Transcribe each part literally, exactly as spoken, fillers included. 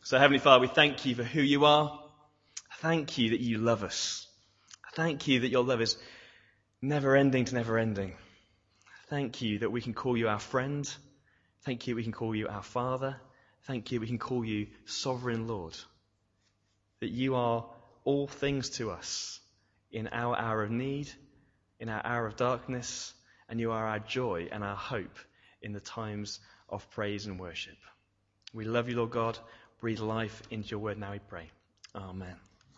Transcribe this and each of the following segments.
So Heavenly Father, we thank you for who you are. Thank you that you love us. Thank you that your love is never ending to never ending. Thank you that we can call you our friend. Thank you we can call you our Father. Thank you we can call you Sovereign Lord. That you are all things to us in our hour of need, in our hour of darkness, and you are our joy and our hope in the times of praise and worship. We love you, Lord God. Breathe life into your word now, we pray. Amen.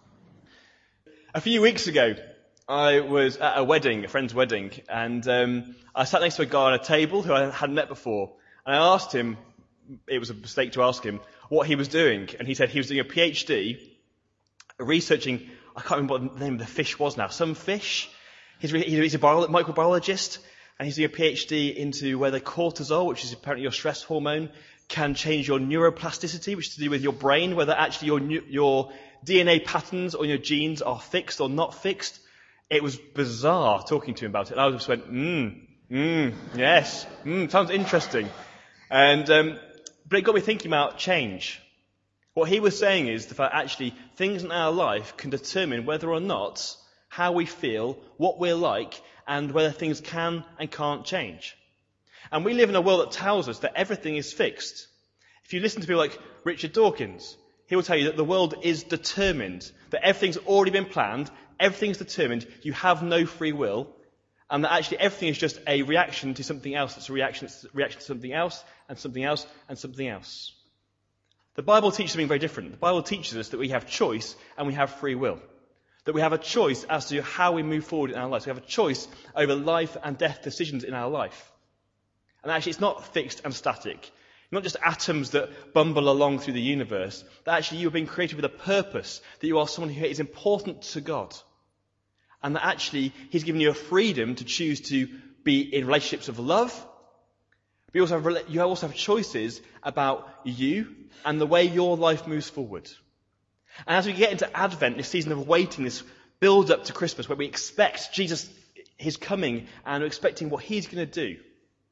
A few weeks ago, I was at a wedding, a friend's wedding, and um, I sat next to a guy on a table who I hadn't met before. And I asked him, it was a mistake to ask him, what he was doing. And he said he was doing a PhD, researching, I can't remember what the name of the fish was now, some fish. He's, he's a bio- microbiologist, and he's doing a PhD into whether cortisol, which is apparently your stress hormone, can change your neuroplasticity, which is to do with your brain, whether actually your your D N A patterns or your genes are fixed or not fixed. It was bizarre talking to him about it. And I just went, mm, mm, yes, mm, sounds interesting. And um, but it got me thinking about change. What he was saying is the fact actually things in our life can determine whether or not how we feel, what we're like, and whether things can and can't change. And we live in a world that tells us that everything is fixed. If you listen to people like Richard Dawkins, he will tell you that the world is determined, that everything's already been planned, everything's determined, you have no free will, and that actually everything is just a reaction to something else, that's a reaction, it's a reaction to something else, and something else, and something else. The Bible teaches something very different. The Bible teaches us that we have choice and we have free will. That we have a choice as to how we move forward in our lives. We have a choice over life and death decisions in our life. And actually it's not fixed and static. Not just atoms that bumble along through the universe. That actually you have been created with a purpose. That you are someone who is important to God. And that actually He's given you a freedom to choose to be in relationships of love. But you also have, you also have choices about you and the way your life moves forward. And as we get into Advent, this season of waiting, this build up to Christmas, where we expect Jesus, His coming, and we're expecting what He's going to do.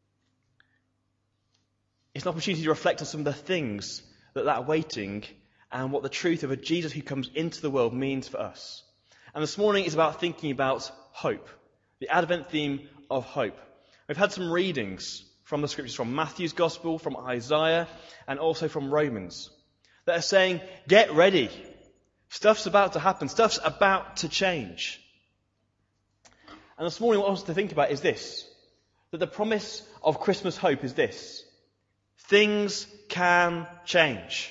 It's an opportunity to reflect on some of the things that that waiting and what the truth of a Jesus who comes into the world means for us. And this morning is about thinking about hope, the Advent theme of hope. We've had some readings from the scriptures, from Matthew's Gospel, from Isaiah, and also from Romans, that are saying, get ready. Stuff's about to happen. Stuff's about to change. And this morning what I want us to think about is this, that the promise of Christmas hope is this. Things can change.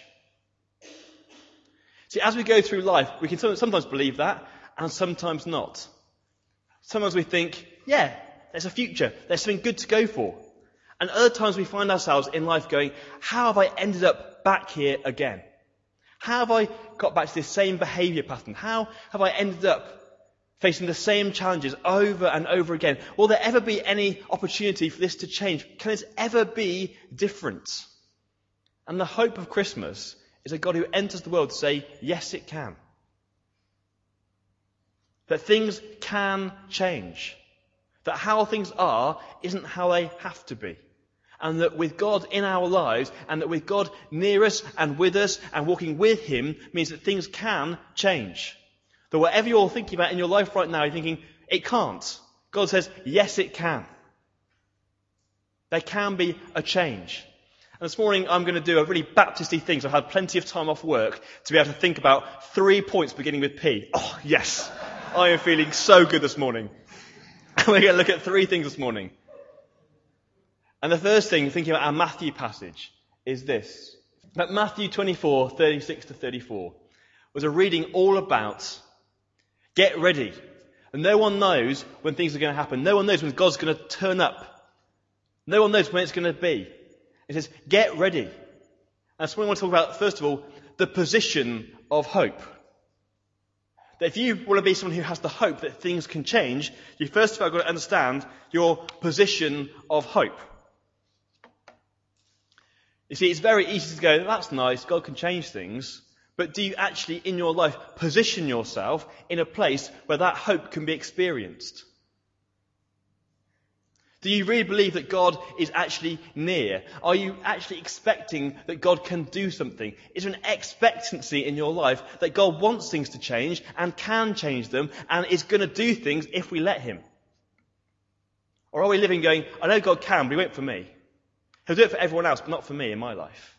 See, as we go through life, we can sometimes believe that, and sometimes not. Sometimes we think, yeah, there's a future, there's something good to go for. And other times we find ourselves in life going, how have I ended up back here again? How have I got back to this same behaviour pattern? How have I ended up facing the same challenges over and over again? Will there ever be any opportunity for this to change? Can this ever be different? And the hope of Christmas is a God who enters the world to say, yes, it can. That things can change. That how things are isn't how they have to be. And that with God in our lives, and that with God near us and with us and walking with Him, means that things can change. That whatever you're thinking about in your life right now, you're thinking, it can't. God says, yes, it can. There can be a change. And this morning I'm going to do a really Baptisty thing, so I've had plenty of time off work to be able to think about three points beginning with P. Oh, yes. I am feeling so good this morning. We're going to look at three things this morning. And the first thing, thinking about our Matthew passage, is this. That Matthew twenty-four, thirty-six to thirty-four, was a reading all about get ready. And no one knows when things are going to happen. No one knows when God's going to turn up. No one knows when it's going to be. It says, get ready. And that's what I want to talk about, first of all, the position of hope. That if you want to be someone who has the hope that things can change, you first of all got to understand your position of hope. You see, it's very easy to go, that's nice, God can change things. But do you actually, in your life, position yourself in a place where that hope can be experienced? Do you really believe that God is actually near? Are you actually expecting that God can do something? Is there an expectancy in your life that God wants things to change and can change them and is going to do things if we let him? Or are we living going, I know God can, but he won't for me. He'll do it for everyone else, but not for me in my life.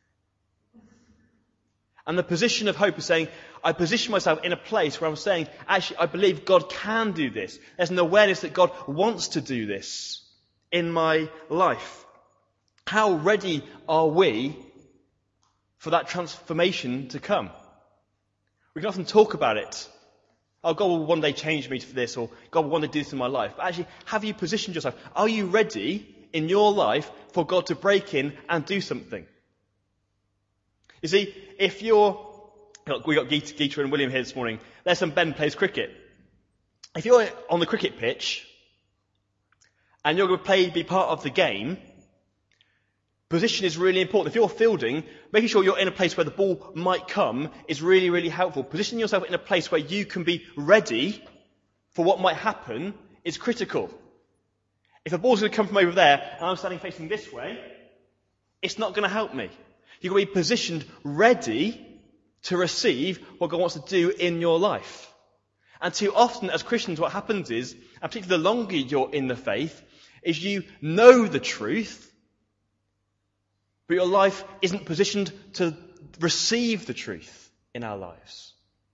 And the position of hope is saying, I position myself in a place where I'm saying, actually, I believe God can do this. There's an awareness that God wants to do this in my life. How ready are we for that transformation to come? We can often talk about it. Oh, God will one day change me for this, or God will one day do this in my life. But actually, have you positioned yourself? Are you ready in your life for God to break in and do something? You see, if you're, look, we got Geeta, Geeta and William here this morning. Their son Ben plays cricket. If you're on the cricket pitch and you're going to play, be part of the game, position is really important. If you're fielding, making sure you're in a place where the ball might come is really, really helpful. Positioning yourself in a place where you can be ready for what might happen is critical. If a ball's going to come from over there and I'm standing facing this way, it's not going to help me. You've got to be positioned ready to receive what God wants to do in your life. And too often as Christians what happens is, and particularly the longer you're in the faith, is you know the truth, but your life isn't positioned to receive the truth in our lives.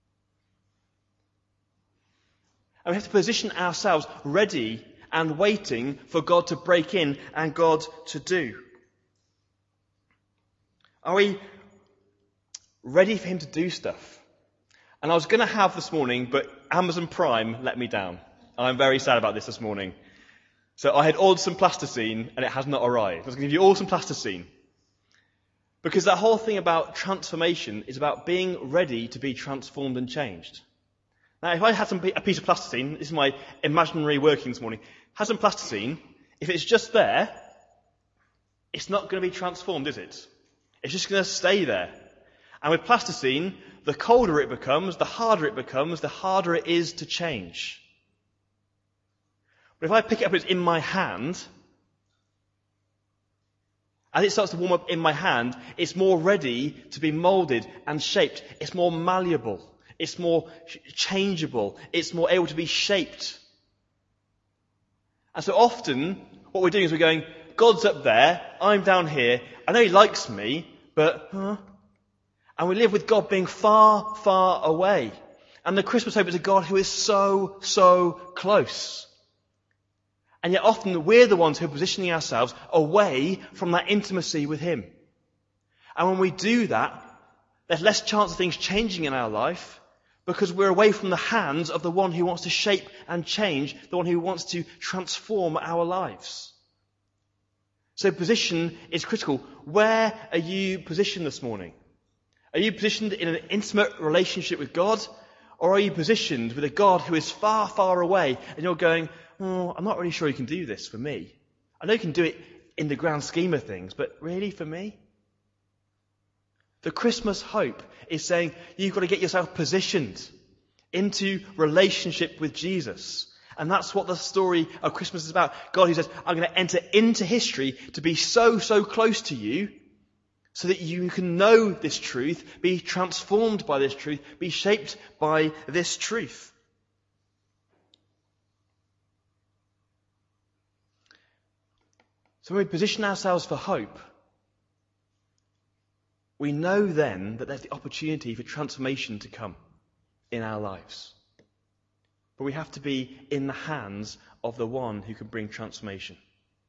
And we have to position ourselves ready and waiting for God to break in and God to do. Are we ready for him to do stuff? And I was going to have this morning, but Amazon Prime let me down. I'm very sad about this this morning. So I had ordered some plasticine and it has not arrived. I was going to give you all some plasticine. Because that whole thing about transformation is about being ready to be transformed and changed. Now, if I had some, a piece of plasticine, this is my imaginary working this morning, had some plasticine, if it's just there, it's not going to be transformed, is it? It's just going to stay there. And with plasticine, the colder it becomes, the harder it becomes, the harder it is to change. But if I pick it up and it's in my hand, as it starts to warm up in my hand, it's more ready to be moulded and shaped. It's more malleable. It's more changeable. It's more able to be shaped. And so often, what we're doing is we're going, God's up there, I'm down here, I know he likes me, but, huh? And we live with God being far, far away. And the Christmas hope is a God who is so, so close. And yet often we're the ones who are positioning ourselves away from that intimacy with him. And when we do that, there's less chance of things changing in our life because we're away from the hands of the one who wants to shape and change, the one who wants to transform our lives. So position is critical. Where are you positioned this morning? Are you positioned in an intimate relationship with God? Or are you positioned with a God who is far, far away and you're going, oh, I'm not really sure he can do this for me. I know he can do it in the grand scheme of things, but really for me? The Christmas hope is saying you've got to get yourself positioned into relationship with Jesus. And that's what the story of Christmas is about. God who says, I'm going to enter into history to be so, so close to you so that you can know this truth, be transformed by this truth, be shaped by this truth. So when we position ourselves for hope, we know then that there's the opportunity for transformation to come in our lives. But we have to be in the hands of the one who can bring transformation.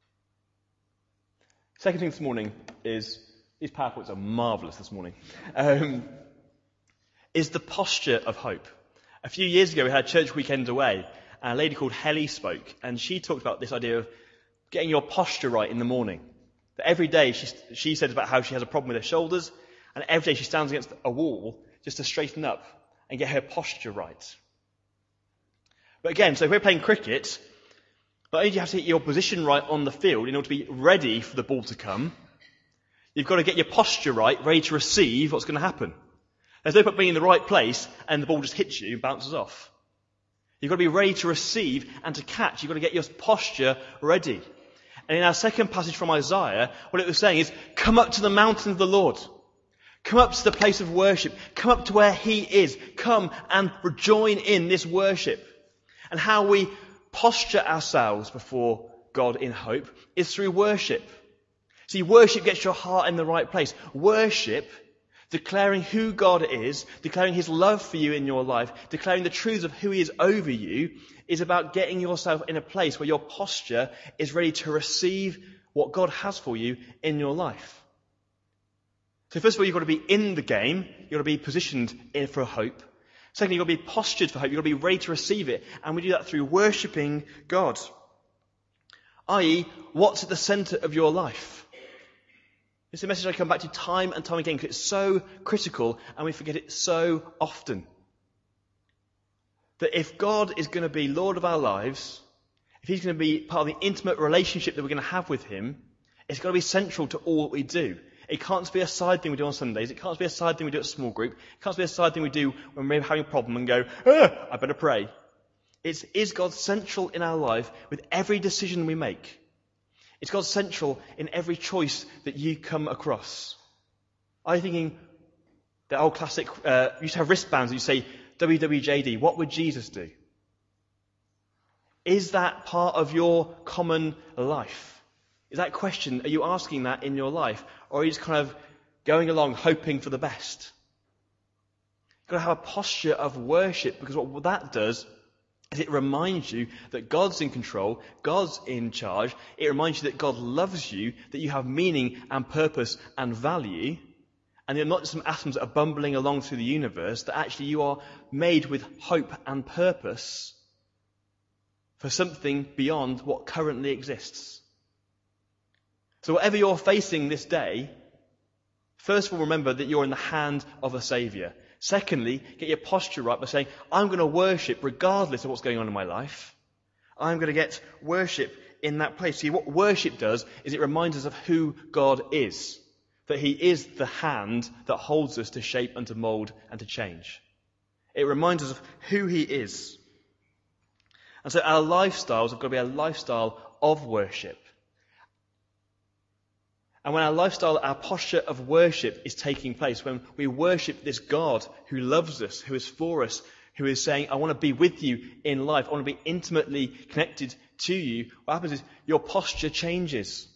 Second thing this morning is, these PowerPoints are marvellous this morning, um, is the posture of hope. A few years ago we had a church weekend away, and a lady called Helly spoke, and she talked about this idea of getting your posture right in the morning. That every day she, she said about how she has a problem with her shoulders, and every day she stands against a wall just to straighten up and get her posture right. But again, so if we're playing cricket, not only do you have to get your position right on the field in order to be ready for the ball to come, you've got to get your posture right, ready to receive what's going to happen. There's no point being in the right place and the ball just hits you and bounces off. You've got to be ready to receive and to catch. You've got to get your posture ready. And in our second passage from Isaiah, what it was saying is, come up to the mountain of the Lord. Come up to the place of worship. Come up to where he is. Come and join in this worship. And how we posture ourselves before God in hope is through worship. See, worship gets your heart in the right place. Worship, declaring who God is, declaring his love for you in your life, declaring the truths of who he is over you, is about getting yourself in a place where your posture is ready to receive what God has for you in your life. So first of all, you've got to be in the game. You've got to be positioned in for hope. Secondly, you've got to be postured for hope. You've got to be ready to receive it. And we do that through worshipping God. that is, what's at the centre of your life? It's a message I come back to time and time again because it's so critical and we forget it so often. That if God is going to be Lord of our lives, if he's going to be part of the intimate relationship that we're going to have with him, it's got to be central to all that we do. It can't just be a side thing we do on Sundays. It can't just be a side thing we do at a small group. It can't just be a side thing we do when we're having a problem and go, ah, I better pray. It's, is God central in our life with every decision we make? It's God central in every choice that you come across. I'm thinking, the old classic, uh, you used to have wristbands and you say, W W J D, what would Jesus do? Is that part of your common life? Is that question, are you asking that in your life? Or are you just kind of going along hoping for the best? You've got to have a posture of worship, because what that does is it reminds you that God's in control, God's in charge. It reminds you that God loves you, that you have meaning and purpose and value. And you're not just some atoms that are bumbling along through the universe, that actually you are made with hope and purpose for something beyond what currently exists. So whatever you're facing this day, first of all, remember that you're in the hand of a Saviour. Secondly, get your posture right by saying, I'm going to worship regardless of what's going on in my life. I'm going to get worship in that place. See, what worship does is it reminds us of who God is. That he is the hand that holds us to shape and to mould and to change. It reminds us of who he is. And so our lifestyles have got to be a lifestyle of worship. And when our lifestyle, our posture of worship is taking place, when we worship this God who loves us, who is for us, who is saying, I want to be with you in life, I want to be intimately connected to you, what happens is your posture changes.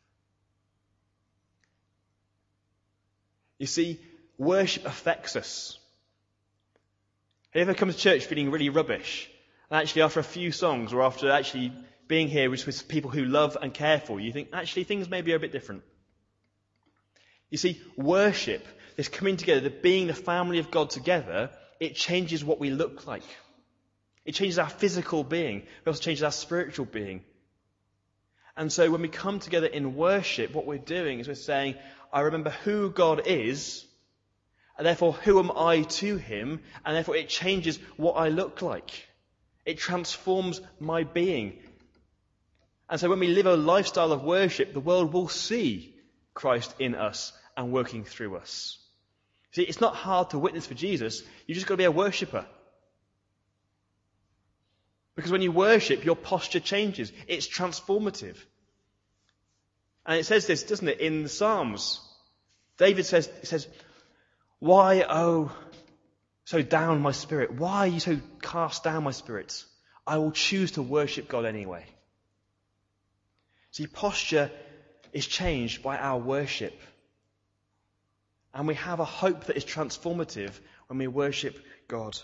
You see, worship affects us. Have you ever come to church feeling really rubbish? And actually after a few songs, or after actually being here with, with people who love and care for you, you think, actually things maybe are a bit different. You see, worship, this coming together, the being the family of God together, it changes what we look like. It changes our physical being. It also changes our spiritual being. And so when we come together in worship, what we're doing is we're saying, I remember who God is, and therefore who am I to him, and therefore it changes what I look like. It transforms my being. And so when we live a lifestyle of worship, the world will see Christ in us and working through us. See, it's not hard to witness for Jesus. You've just got to be a worshipper. Because when you worship, your posture changes. It's transformative. And it says this, doesn't it, in the Psalms. David says, it says, why, oh, so down my spirit? Why are you so cast down, my spirit? I will choose to worship God anyway. See, posture is changed by our worship. And we have a hope that is transformative when we worship God.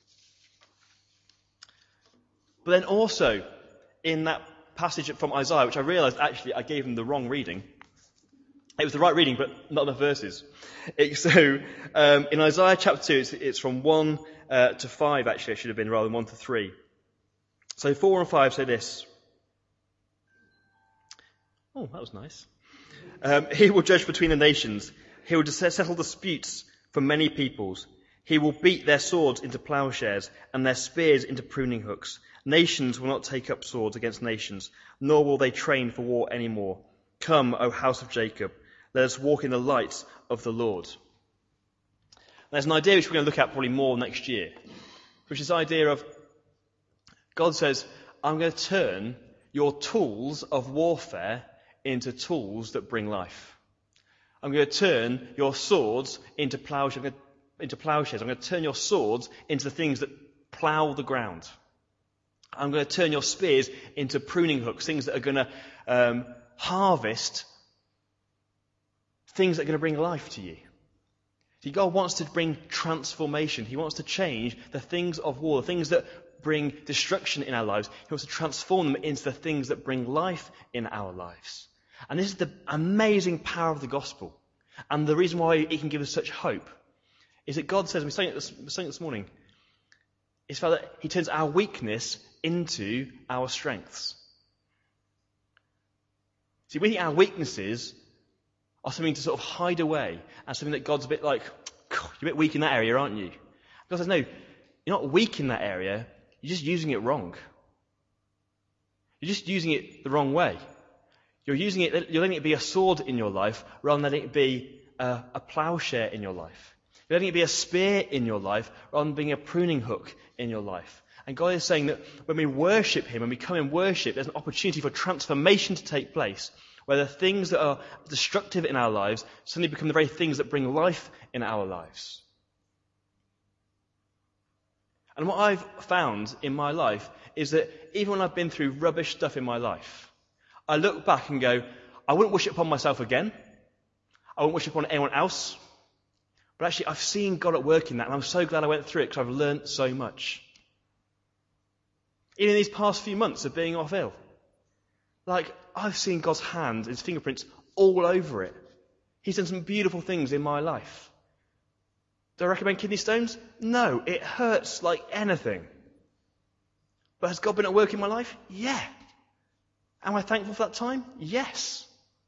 But then also, in that passage from Isaiah, which I realised actually I gave him the wrong reading. It was the right reading, but not the verses. It, so, um, in Isaiah chapter two, it's, it's from one uh, to five, actually, it should have been, rather than one to three. So four and five say this. Oh, that was nice. Um, he will judge between the nations. He will settle disputes for many peoples. He will beat their swords into plowshares and their spears into pruning hooks. Nations will not take up swords against nations, nor will they train for war anymore. Come, O house of Jacob, let us walk in the light of the Lord. There's an idea which we're going to look at probably more next year, which is the idea of God says, I'm going to turn your tools of warfare into tools that bring life. I'm going to turn your swords into plowshares. Into plowshares. I'm going to turn your swords into the things that plow the ground. I'm going to turn your spears into pruning hooks, things that are going to um, harvest things that are going to bring life to you. See, God wants to bring transformation. He wants to change the things of war, the things that bring destruction in our lives. He wants to transform them into the things that bring life in our lives. And this is the amazing power of the gospel. And the reason why it can give us such hope is that God says, we sang it this, we sang it this morning, is that he turns our weakness into our strengths. See, we think our weaknesses are something to sort of hide away, and something that God's a bit like, you're a bit weak in that area, aren't you? God says, no, you're not weak in that area, you're just using it wrong. You're just using it the wrong way. You're using it, you're letting it be a sword in your life rather than letting it be a, a plowshare in your life. You're letting it be a spear in your life rather than being a pruning hook in your life. And God is saying that when we worship him, when we come in worship, there's an opportunity for transformation to take place, where the things that are destructive in our lives suddenly become the very things that bring life in our lives. And what I've found in my life is that even when I've been through rubbish stuff in my life, I look back and go, I wouldn't wish it upon myself again. I wouldn't wish it upon anyone else. But actually, I've seen God at work in that, and I'm so glad I went through it because I've learnt so much. Even in these past few months of being off ill, like, I've seen God's hand, his fingerprints, all over it. He's done some beautiful things in my life. Do I recommend kidney stones? No, it hurts like anything. But has God been at work in my life? Yeah. Am I thankful for that time? Yes.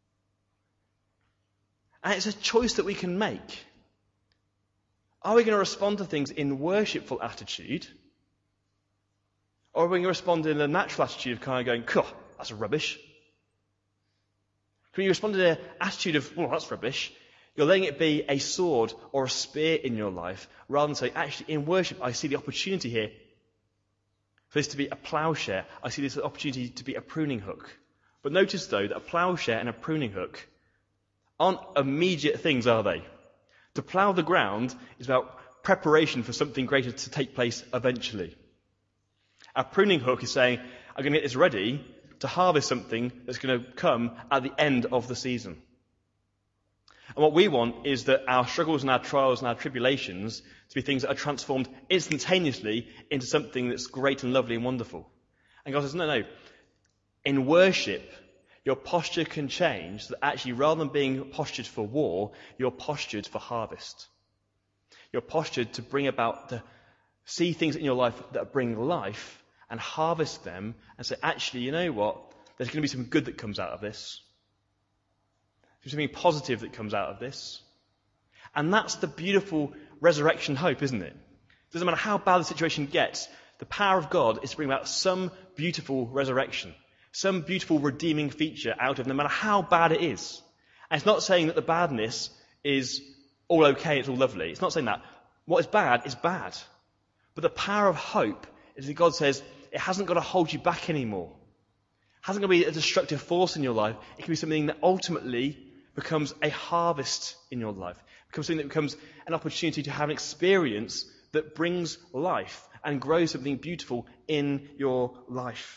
And it's a choice that we can make. Are we going to respond to things in worshipful attitude? Or are we going to respond in a natural attitude of kind of going, "Cool, that's rubbish"? Can you respond in an attitude of, "Well, that's rubbish"? You're letting it be a sword or a spear in your life, rather than saying, actually, in worship, I see the opportunity here for this to be a plowshare. I see this opportunity to be a pruning hook. But notice, though, that a plowshare and a pruning hook aren't immediate things, are they? To plow the ground is about preparation for something greater to take place eventually. A pruning hook is saying, I'm going to get this ready to harvest something that's going to come at the end of the season. And what we want is that our struggles and our trials and our tribulations to be things that are transformed instantaneously into something that's great and lovely and wonderful. And God says, no, no. In worship, your posture can change, so that actually rather than being postured for war, you're postured for harvest. You're postured to bring about, to see things in your life that bring life and harvest them and say, actually, you know what? There's going to be some good that comes out of this. There's something positive that comes out of this. And that's the beautiful resurrection hope, isn't it? It doesn't matter how bad the situation gets, the power of God is to bring about some beautiful resurrection, some beautiful redeeming feature out of no matter how bad it is. And it's not saying that the badness is all okay, it's all lovely. It's not saying that. What is bad is bad. But the power of hope is that God says it hasn't got to hold you back anymore. It hasn't got to be a destructive force in your life. It can be something that ultimately becomes a harvest in your life. It becomes something that becomes an opportunity to have an experience that brings life and grows something beautiful in your life.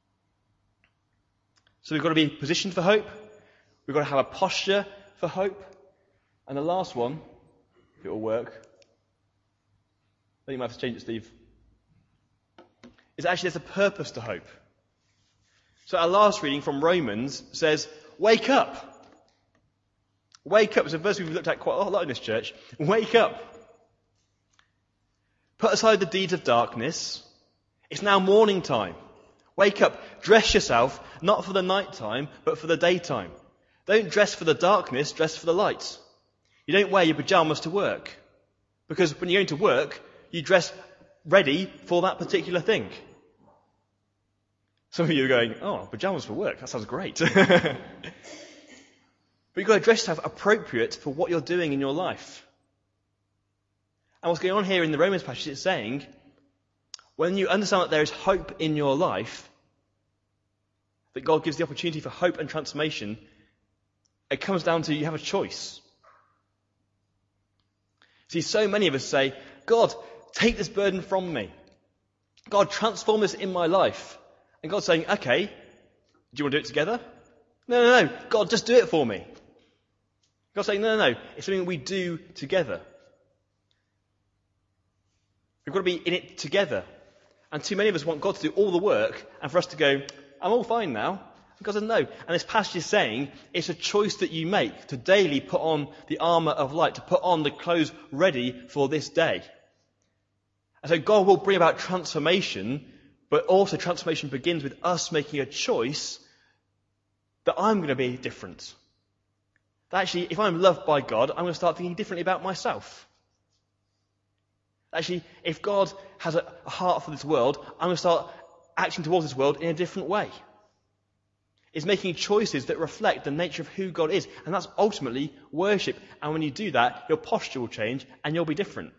So we've got to be positioned for hope. We've got to have a posture for hope. And the last one, if it will work, I think you might have to change it, Steve, is actually there's a purpose to hope. So our last reading from Romans says, wake up. Wake up. It's a verse we've looked at quite a lot in this church. Wake up. Put aside the deeds of darkness. It's now morning time. Wake up. Dress yourself, not for the night time, but for the daytime. Don't dress for the darkness, dress for the light. You don't wear your pajamas to work. Because when you're going to work, you dress ready for that particular thing. Some of you are going, oh, pajamas for work, that sounds great. But you've got to dress yourself appropriate for what you're doing in your life. And what's going on here in the Romans passage is saying, When you understand that there is hope in your life, that God gives the opportunity for hope and transformation, it comes down to you have a choice. See, so many of us say, God, take this burden from me. God, transform this in my life. And God's saying, okay, do you want to do it together? No, no, no. God, just do it for me. God's saying, no, no, no. It's something we do together. We've got to be in it together. And too many of us want God to do all the work and for us to go, I'm all fine now. And God says, no. And this passage is saying it's a choice that you make to daily put on the armour of light, to put on the clothes ready for this day. And so God will bring about transformation, but also transformation begins with us making a choice that I'm going to be different. That actually, if I'm loved by God, I'm going to start thinking differently about myself. Actually, if God has a, a heart for this world, I'm going to start acting towards this world in a different way. It's making choices that reflect the nature of who God is. And that's ultimately worship. And when you do that, your posture will change and you'll be different.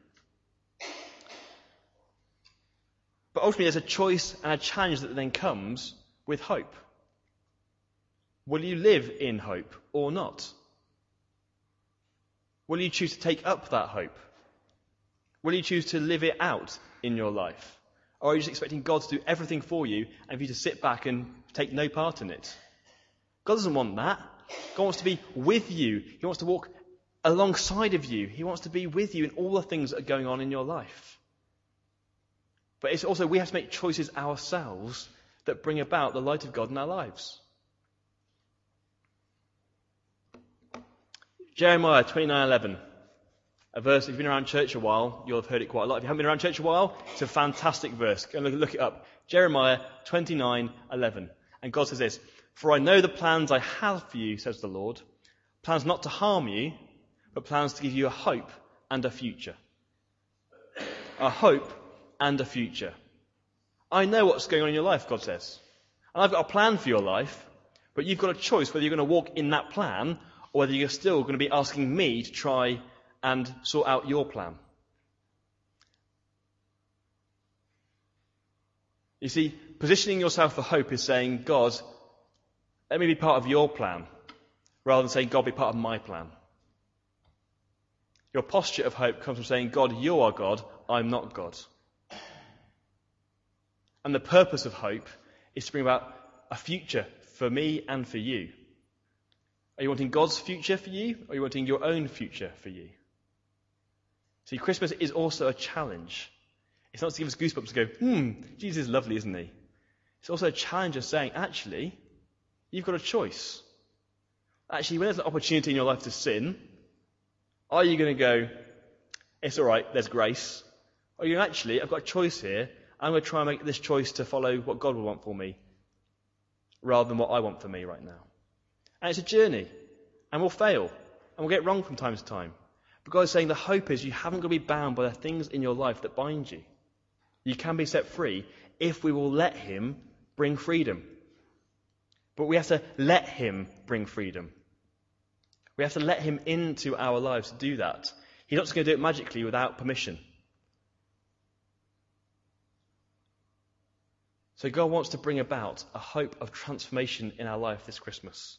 But ultimately, there's a choice and a challenge that then comes with hope. Will you live in hope or not? Will you choose to take up that hope? Will you choose to live it out in your life? Or are you just expecting God to do everything for you and for you to sit back and take no part in it? God doesn't want that. God wants to be with you. He wants to walk alongside of you. He wants to be with you in all the things that are going on in your life. But it's also, we have to make choices ourselves that bring about the light of God in our lives. Jeremiah twenty-nine eleven. A verse, if you've been around church a while, you'll have heard it quite a lot. If you haven't been around church a while, it's a fantastic verse. Go and look, look it up. Jeremiah twenty-nine eleven. And God says this, "For I know the plans I have for you, says the Lord. Plans not to harm you, but plans to give you a hope and a future." A hope and a future. I know what's going on in your life, God says. And I've got a plan for your life, but you've got a choice whether you're going to walk in that plan or whether you're still going to be asking me to try and sort out your plan. You see, positioning yourself for hope is saying, God, let me be part of your plan, rather than saying, God, be part of my plan. Your posture of hope comes from saying, God, you are God, I'm not God. And the purpose of hope is to bring about a future for me and for you. Are you wanting God's future for you, or are you wanting your own future for you? See, Christmas is also a challenge. It's not to give us goosebumps to go, hmm, Jesus is lovely, isn't he? It's also a challenge of saying, actually, you've got a choice. Actually, when there's an opportunity in your life to sin, are you going to go, it's all right, there's grace? Or are you actually, I've got a choice here, I'm going to try and make this choice to follow what God would want for me, rather than what I want for me right now. And it's a journey, and we'll fail, and we'll get it wrong from time to time. But God is saying the hope is you haven't got to be bound by the things in your life that bind you. You can be set free if we will let him bring freedom. But we have to let him bring freedom. We have to let him into our lives to do that. He's not just going to do it magically without permission. So God wants to bring about a hope of transformation in our life this Christmas.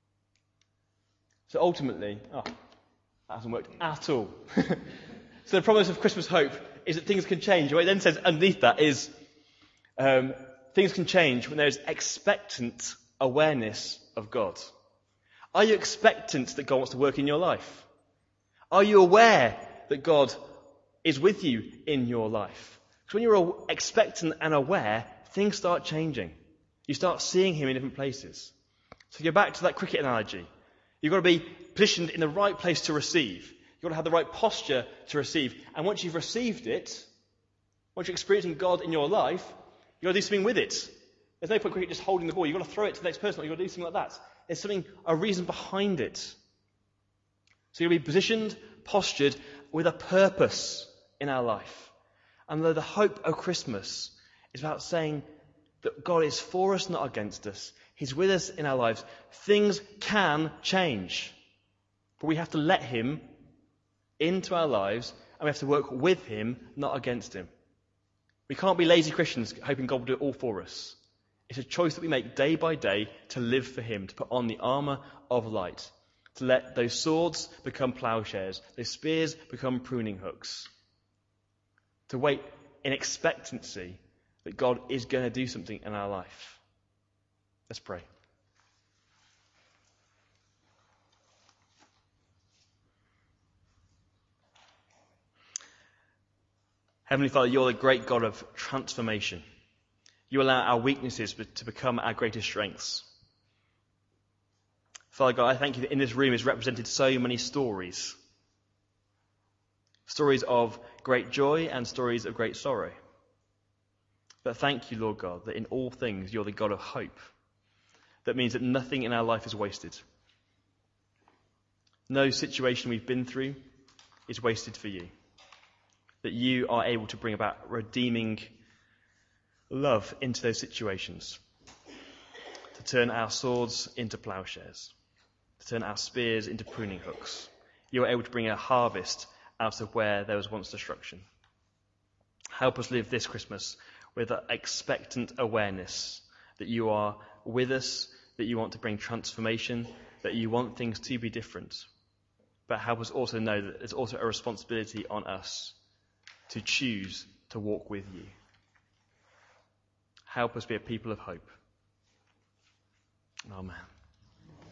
So ultimately, oh, that hasn't worked at all. So the promise of Christmas hope is that things can change. What it then says underneath that is um, things can change when there is expectant awareness of God. Are you expectant that God wants to work in your life? Are you aware that God is with you in your life? Because when you're expectant and aware, things start changing. You start seeing him in different places. So go back to that cricket analogy. You've got to be positioned in the right place to receive. You've got to have the right posture to receive. And once you've received it, once you're experiencing God in your life, you've got to do something with it. There's no point cricket just holding the ball. You've got to throw it to the next person, or you've got to do something like that. There's something, a reason behind it. So you'll be positioned, postured, with a purpose in our life. And the, the hope of Christmas is about saying that God is for us, not against us. He's with us in our lives. Things can change. But we have to let him into our lives, and we have to work with him, not against him. We can't be lazy Christians hoping God will do it all for us. It's a choice that we make day by day to live for him, to put on the armour of light, to let those swords become ploughshares, those spears become pruning hooks, to wait in expectancy that God is going to do something in our life. Let's pray. Heavenly Father, you're the great God of transformation. You allow our weaknesses to become our greatest strengths. Father God, I thank you that in this room is represented so many stories. Stories of great joy and stories of great sorrow. But thank you, Lord God, that in all things you're the God of hope. That means that nothing in our life is wasted. No situation we've been through is wasted for you. That you are able to bring about redeeming love into those situations. To turn our swords into plowshares. To turn our spears into pruning hooks. You are able to bring a harvest out of where there was once destruction. Help us live this Christmas with an expectant awareness that you are with us, that you want to bring transformation, that you want things to be different. But help us also know that there's also a responsibility on us to choose to walk with you. Help us be a people of hope. Amen.